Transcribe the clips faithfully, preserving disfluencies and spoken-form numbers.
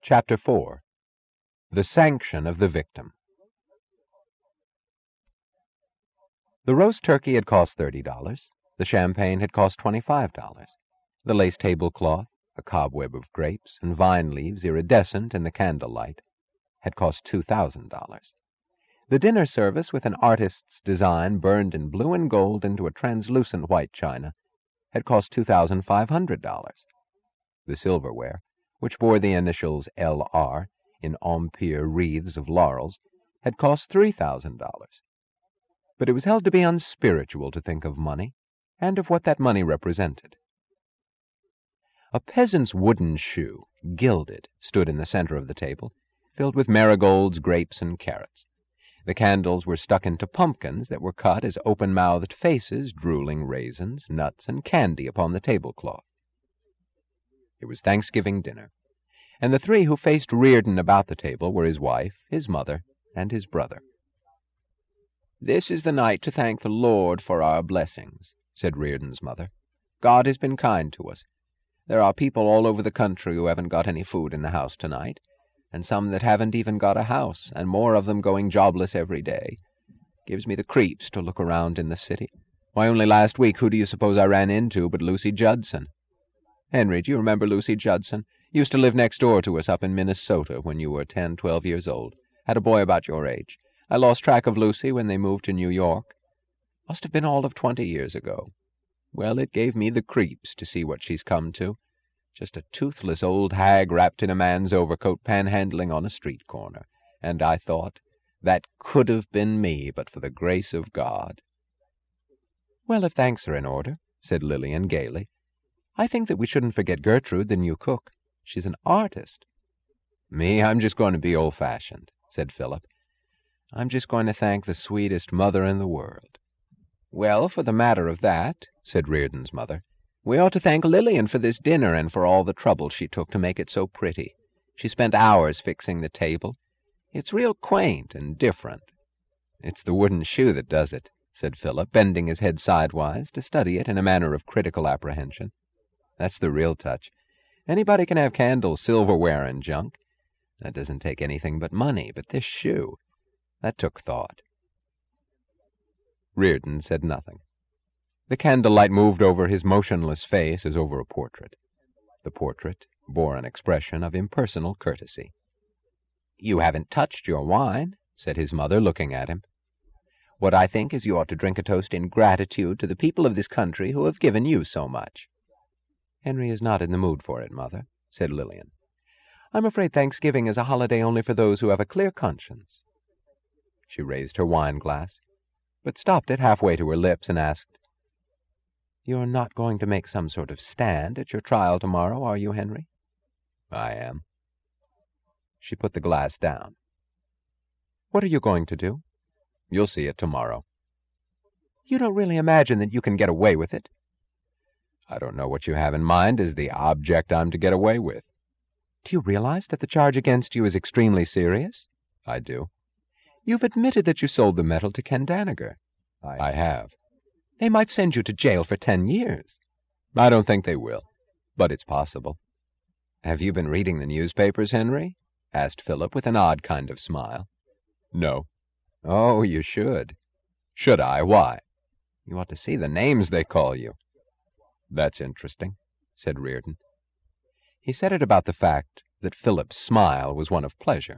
Chapter four. The Sanction of the Victim. The roast turkey had cost thirty dollars. The champagne had cost twenty-five dollars. The lace tablecloth, a cobweb of grapes, and vine leaves iridescent in the candlelight, had cost two thousand dollars. The dinner service, with an artist's design burned in blue and gold into a translucent white china, had cost two thousand five hundred dollars. The silverware, which bore the initials L R in Empire wreaths of laurels, had cost three thousand dollars. But it was held to be unspiritual to think of money, and of what that money represented. A peasant's wooden shoe, gilded, stood in the center of the table, filled with marigolds, grapes, and carrots. The candles were stuck into pumpkins that were cut as open-mouthed faces, drooling raisins, nuts, and candy upon the tablecloth. It was Thanksgiving dinner, and the three who faced Reardon about the table were his wife, his mother, and his brother. "This is the night to thank the Lord for our blessings," said Reardon's mother. "God has been kind to us. There are people all over the country who haven't got any food in the house tonight, and some that haven't even got a house, and more of them going jobless every day. Gives me the creeps to look around in the city. Why, only last week who do you suppose I ran into but Lucy Judson? Henry, do you remember Lucy Judson? Used to live next door to us up in Minnesota when you were ten, twelve years old. Had a boy about your age. I lost track of Lucy when they moved to New York. Must have been all of twenty years ago. Well, it gave me the creeps to see what she's come to. Just a toothless old hag wrapped in a man's overcoat panhandling on a street corner. And I thought, that could have been me but for the grace of God." "Well, if thanks are in order," said Lillian gaily, "I think that we shouldn't forget Gertrude, the new cook. She's an artist." "Me, I'm just going to be old-fashioned," said Philip. "I'm just going to thank the sweetest mother in the world." "Well, for the matter of that," said Reardon's mother, "we ought to thank Lillian for this dinner and for all the trouble she took to make it so pretty. She spent hours fixing the table. It's real quaint and different." "It's the wooden shoe that does it," said Philip, bending his head sidewise to study it in a manner of critical apprehension. "That's the real touch. Anybody can have candles, silverware, and junk. That doesn't take anything but money, but this shoe, that took thought." Reardon said nothing. The candlelight moved over his motionless face as over a portrait. The portrait bore an expression of impersonal courtesy. "You haven't touched your wine," said his mother, looking at him. "What I think is you ought to drink a toast in gratitude to the people of this country who have given you so much." "Henry is not in the mood for it, Mother," said Lillian. "I'm afraid Thanksgiving is a holiday only for those who have a clear conscience." She raised her wine glass, but stopped it halfway to her lips and asked, "You're not going to make some sort of stand at your trial tomorrow, are you, Henry?" "I am." She put the glass down. "What are you going to do?" "You'll see it tomorrow." "You don't really imagine that you can get away with it?" "I don't know what you have in mind as the object I'm to get away with." "Do you realize that the charge against you is extremely serious?" "I do." "You've admitted that you sold the metal to Ken Danager." I, I have." "They might send you to jail for ten years." "I don't think they will, but it's possible." "Have you been reading the newspapers, Henry?" asked Philip with an odd kind of smile. "No." "Oh, you should." "Should I? Why?" "You ought to see the names they call you." "That's interesting," said Reardon. He said it about the fact that Philip's smile was one of pleasure.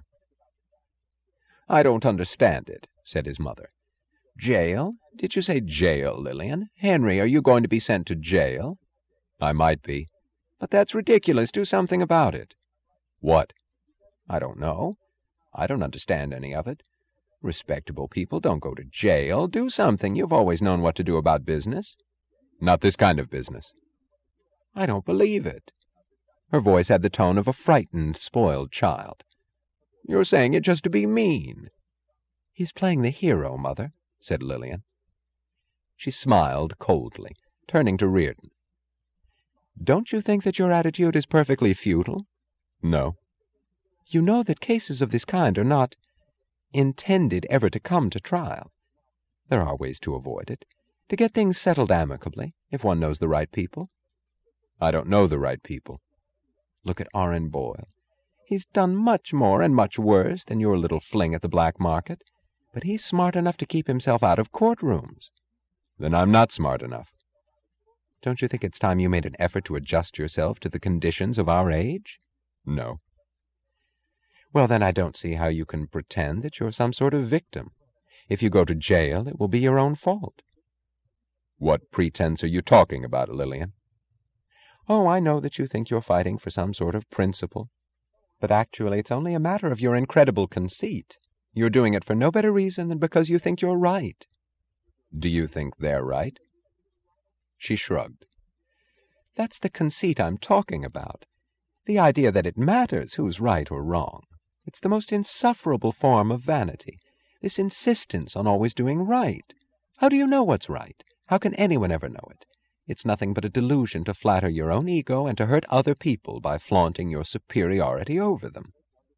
"I don't understand it," said his mother. "Jail? Did you say jail, Lillian? Henry, are you going to be sent to jail?" "I might be." "But that's ridiculous. Do something about it." "What?" "I don't know. I don't understand any of it. Respectable people don't go to jail. Do something. You've always known what to do about business." "Not this kind of business." "I don't believe it." Her voice had the tone of a frightened, spoiled child. "You're saying it just to be mean." "He's playing the hero, Mother," said Lillian. She smiled coldly, turning to Reardon. "Don't you think that your attitude is perfectly futile?" "No." "You know that cases of this kind are not intended ever to come to trial. There are ways to avoid it, to get things settled amicably, if one knows the right people." "I don't know the right people." "Look at Orrin Boyle. He's done much more and much worse than your little fling at the black market, but he's smart enough to keep himself out of courtrooms." "Then I'm not smart enough." "Don't you think it's time you made an effort to adjust yourself to the conditions of our age?" "No." "Well, then I don't see how you can pretend that you're some sort of victim. If you go to jail, it will be your own fault." "What pretense are you talking about, Lillian?" "Oh, I know that you think you're fighting for some sort of principle, but actually it's only a matter of your incredible conceit. You're doing it for no better reason than because you think you're right." "Do you think they're right?" She shrugged. "That's the conceit I'm talking about. The idea that it matters who's right or wrong. It's the most insufferable form of vanity, this insistence on always doing right. How do you know what's right? How can anyone ever know it? It's nothing but a delusion to flatter your own ego and to hurt other people by flaunting your superiority over them."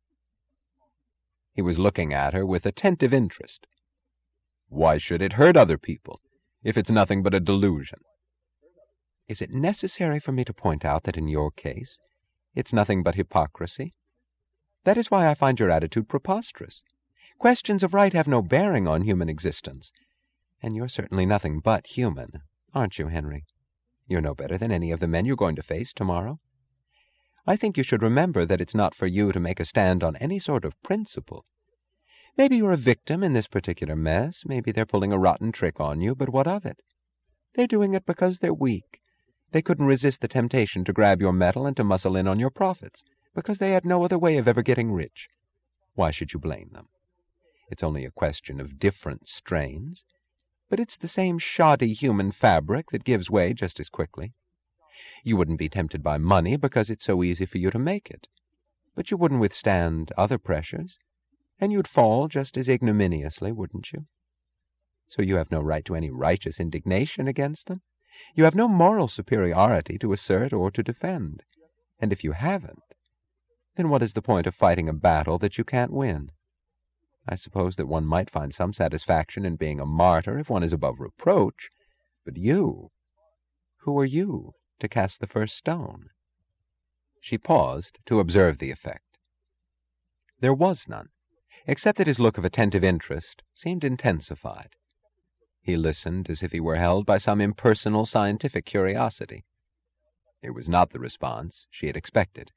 He was looking at her with attentive interest. "Why should it hurt other people, if it's nothing but a delusion?" "Is it necessary for me to point out that in your case, it's nothing but hypocrisy? That is why I find your attitude preposterous. Questions of right have no bearing on human existence. And you're certainly nothing but human, aren't you, Henry? You're no better than any of the men you're going to face tomorrow. I think you should remember that it's not for you to make a stand on any sort of principle. Maybe you're a victim in this particular mess, maybe they're pulling a rotten trick on you, but what of it? They're doing it because they're weak. They couldn't resist the temptation to grab your metal and to muscle in on your profits, because they had no other way of ever getting rich. Why should you blame them? It's only a question of different strains, but it's the same shoddy human fabric that gives way just as quickly. You wouldn't be tempted by money because it's so easy for you to make it, but you wouldn't withstand other pressures, and you'd fall just as ignominiously, wouldn't you? So you have no right to any righteous indignation against them. You have no moral superiority to assert or to defend, and if you haven't, then what is the point of fighting a battle that you can't win? I suppose that one might find some satisfaction in being a martyr if one is above reproach, but you, who are you to cast the first stone?" She paused to observe the effect. There was none, except that his look of attentive interest seemed intensified. He listened as if he were held by some impersonal scientific curiosity. It was not the response she had expected.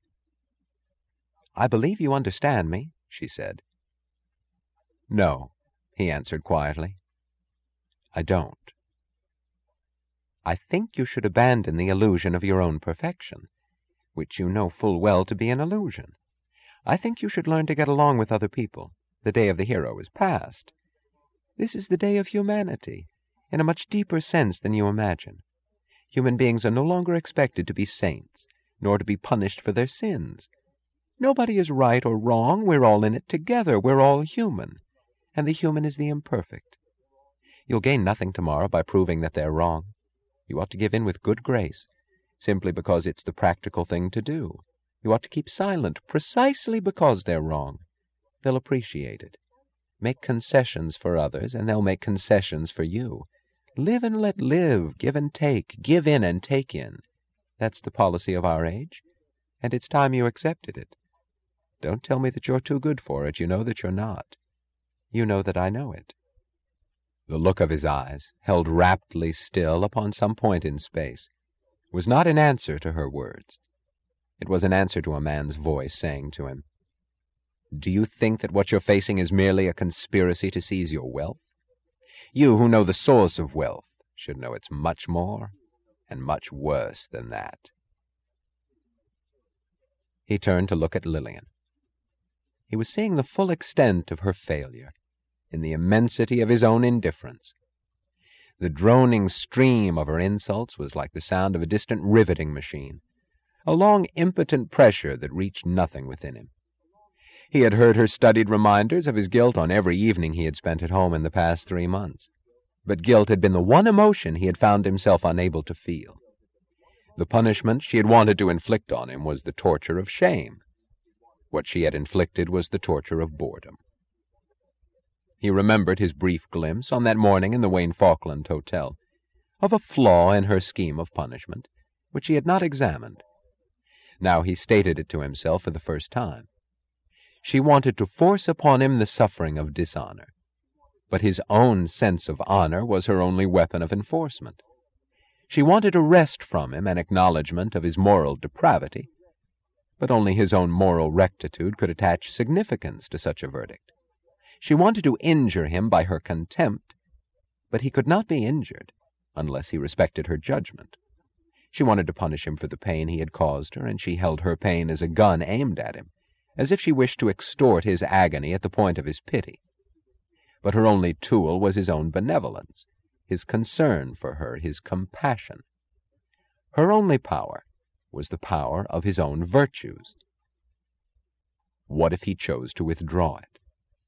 "I believe you understand me," she said. "No," he answered quietly. "I don't. I think you should abandon the illusion of your own perfection, which you know full well to be an illusion. I think you should learn to get along with other people. The day of the hero is past. This is the day of humanity, in a much deeper sense than you imagine. Human beings are no longer expected to be saints, nor to be punished for their sins. Nobody is right or wrong. We're all in it together. We're all human, and the human is the imperfect. You'll gain nothing tomorrow by proving that they're wrong. You ought to give in with good grace, simply because it's the practical thing to do. You ought to keep silent, precisely because they're wrong. They'll appreciate it. Make concessions for others, and they'll make concessions for you. Live and let live, give and take, give in and take in. That's the policy of our age, and it's time you accepted it. Don't tell me that you're too good for it. You know that you're not. You know that I know it." The look of his eyes, held raptly still upon some point in space, was not an answer to her words. It was an answer to a man's voice saying to him, "Do you think that what you're facing is merely a conspiracy to seize your wealth? You, who know the source of wealth, should know it's much more and much worse than that." He turned to look at Lillian. He was seeing the full extent of her failure, in the immensity of his own indifference. The droning stream of her insults was like the sound of a distant riveting machine, a long, impotent pressure that reached nothing within him. He had heard her studied reminders of his guilt on every evening he had spent at home in the past three months, but guilt had been the one emotion he had found himself unable to feel. The punishment she had wanted to inflict on him was the torture of shame. What she had inflicted was the torture of boredom. He remembered his brief glimpse on that morning in the Wayne Falkland Hotel of a flaw in her scheme of punishment, which he had not examined. Now he stated it to himself for the first time. She wanted to force upon him the suffering of dishonor. But his own sense of honor was her only weapon of enforcement. She wanted to wrest from him an acknowledgment of his moral depravity, but only his own moral rectitude could attach significance to such a verdict. She wanted to injure him by her contempt, but he could not be injured unless he respected her judgment. She wanted to punish him for the pain he had caused her, and she held her pain as a gun aimed at him, as if she wished to extort his agony at the point of his pity. But her only tool was his own benevolence, his concern for her, his compassion. Her only power was the power of his own virtues. What if he chose to withdraw it?